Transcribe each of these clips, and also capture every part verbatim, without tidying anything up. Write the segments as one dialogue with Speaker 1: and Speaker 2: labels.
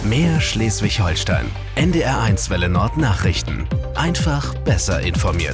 Speaker 1: Mehr Schleswig-Holstein. N D R eins Welle Nord Nachrichten. Einfach besser informiert.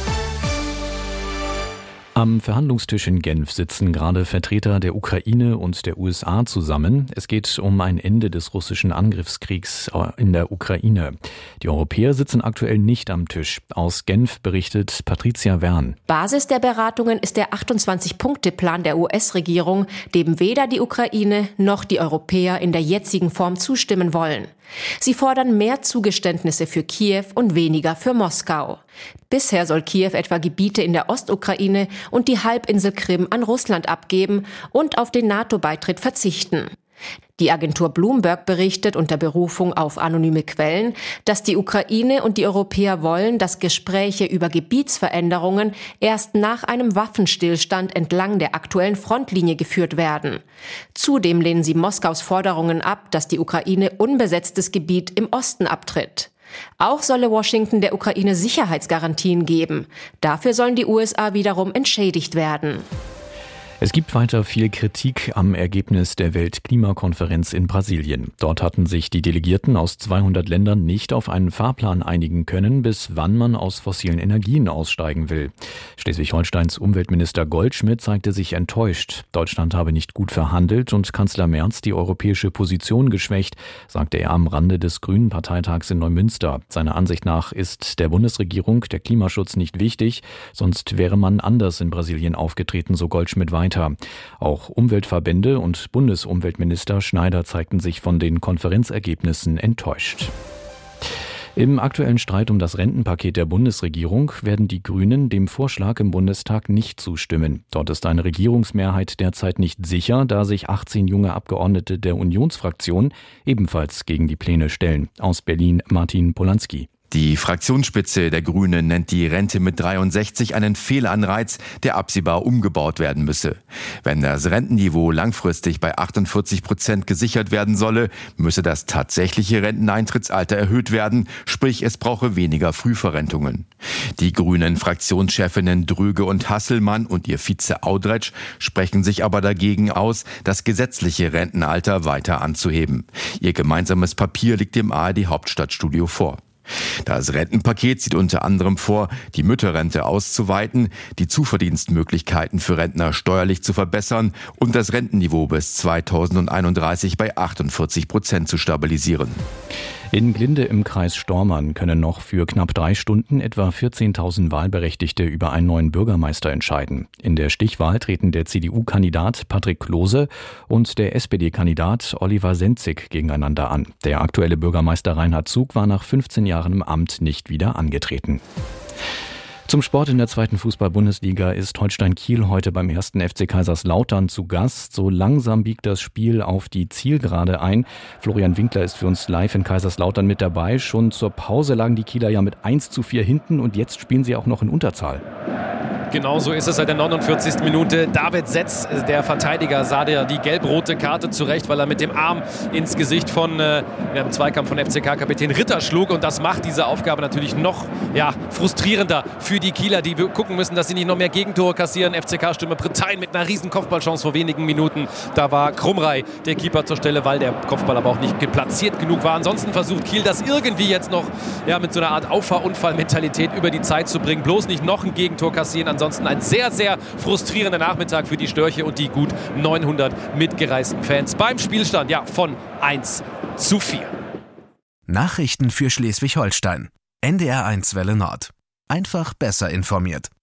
Speaker 2: Am Verhandlungstisch in Genf sitzen gerade Vertreter der Ukraine und der U S A zusammen. Es geht um ein Ende des russischen Angriffskriegs in der Ukraine. Die Europäer sitzen aktuell nicht am Tisch. Aus Genf berichtet Patricia Wern.
Speaker 3: Basis der Beratungen ist der achtundzwanzig-Punkte-Plan der U S-Regierung, dem weder die Ukraine noch die Europäer in der jetzigen Form zustimmen wollen. Sie fordern mehr Zugeständnisse für Kiew und weniger für Moskau. Bisher soll Kiew etwa Gebiete in der Ostukraine und die Halbinsel Krim an Russland abgeben und auf den NATO-Beitritt verzichten. Die Agentur Bloomberg berichtet unter Berufung auf anonyme Quellen, dass die Ukraine und die Europäer wollen, dass Gespräche über Gebietsveränderungen erst nach einem Waffenstillstand entlang der aktuellen Frontlinie geführt werden. Zudem lehnen sie Moskaus Forderungen ab, dass die Ukraine unbesetztes Gebiet im Osten abtritt. Auch solle Washington der Ukraine Sicherheitsgarantien geben. Dafür sollen die U S A wiederum entschädigt werden.
Speaker 2: Es gibt weiter viel Kritik am Ergebnis der Weltklimakonferenz in Brasilien. Dort hatten sich die Delegierten aus zweihundert Ländern nicht auf einen Fahrplan einigen können, bis wann man aus fossilen Energien aussteigen will. Schleswig-Holsteins Umweltminister Goldschmidt zeigte sich enttäuscht. Deutschland habe nicht gut verhandelt und Kanzler Merz die europäische Position geschwächt, sagte er am Rande des Grünen Parteitags in Neumünster. Seiner Ansicht nach ist der Bundesregierung der Klimaschutz nicht wichtig, sonst wäre man anders in Brasilien aufgetreten, so Goldschmidt weiter. Auch Umweltverbände und Bundesumweltminister Schneider zeigten sich von den Konferenzergebnissen enttäuscht. Im aktuellen Streit um das Rentenpaket der Bundesregierung werden die Grünen dem Vorschlag im Bundestag nicht zustimmen. Dort ist eine Regierungsmehrheit derzeit nicht sicher, da sich achtzehn junge Abgeordnete der Unionsfraktion ebenfalls gegen die Pläne stellen. Aus Berlin Martin Polanski.
Speaker 4: Die Fraktionsspitze der Grünen nennt die Rente mit dreiundsechzig einen Fehlanreiz, der absehbar umgebaut werden müsse. Wenn das Rentenniveau langfristig bei achtundvierzig Prozent gesichert werden solle, müsse das tatsächliche Renteneintrittsalter erhöht werden, sprich es brauche weniger Frühverrentungen. Die grünen Fraktionschefinnen Dröge und Hasselmann und ihr Vize Audretsch sprechen sich aber dagegen aus, das gesetzliche Rentenalter weiter anzuheben. Ihr gemeinsames Papier liegt dem A R D Hauptstadtstudio vor. Das Rentenpaket sieht unter anderem vor, die Mütterrente auszuweiten, die Zuverdienstmöglichkeiten für Rentner steuerlich zu verbessern und das Rentenniveau bis zweitausendeinunddreißig bei achtundvierzig Prozent zu stabilisieren.
Speaker 2: In Glinde im Kreis Stormarn können noch für knapp drei Stunden etwa vierzehntausend Wahlberechtigte über einen neuen Bürgermeister entscheiden. In der Stichwahl treten der C D U-Kandidat Patrick Klose und der S P D-Kandidat Oliver Senzig gegeneinander an. Der aktuelle Bürgermeister Reinhard Zug war nach fünfzehn Jahren im Amt nicht wieder angetreten. Zum Sport in der zweiten Fußball-Bundesliga ist Holstein Kiel heute beim ersten F C Kaiserslautern zu Gast. So langsam biegt das Spiel auf die Zielgerade ein. Florian Winkler ist für uns live in Kaiserslautern mit dabei. Schon zur Pause lagen die Kieler ja mit eins zu vier hinten und jetzt spielen sie auch noch in Unterzahl.
Speaker 5: Genau so ist es seit der neunundvierzigsten Minute. David Setz, der Verteidiger, sah der die gelb-rote Karte zurecht, weil er mit dem Arm ins Gesicht von äh, im Zweikampf von F C K-Kapitän Ritter schlug. Und das macht diese Aufgabe natürlich noch ja, frustrierender für die Kieler, die gucken müssen, dass sie nicht noch mehr Gegentore kassieren. F C K-Stürmer Bretein mit einer riesen Kopfballchance vor wenigen Minuten. Da war Krumrei der Keeper zur Stelle, weil der Kopfball aber auch nicht platziert genug war. Ansonsten versucht Kiel das irgendwie jetzt noch ja, mit so einer Art Auffahrunfall-Mentalität über die Zeit zu bringen. Bloß nicht noch ein Gegentor kassieren. Ansonsten ein sehr, sehr frustrierender Nachmittag für die Störche und die gut neunhundert mitgereisten Fans beim Spielstand ja, von eins zu vier.
Speaker 1: Nachrichten für Schleswig-Holstein. N D R eins Welle Nord. Einfach besser informiert.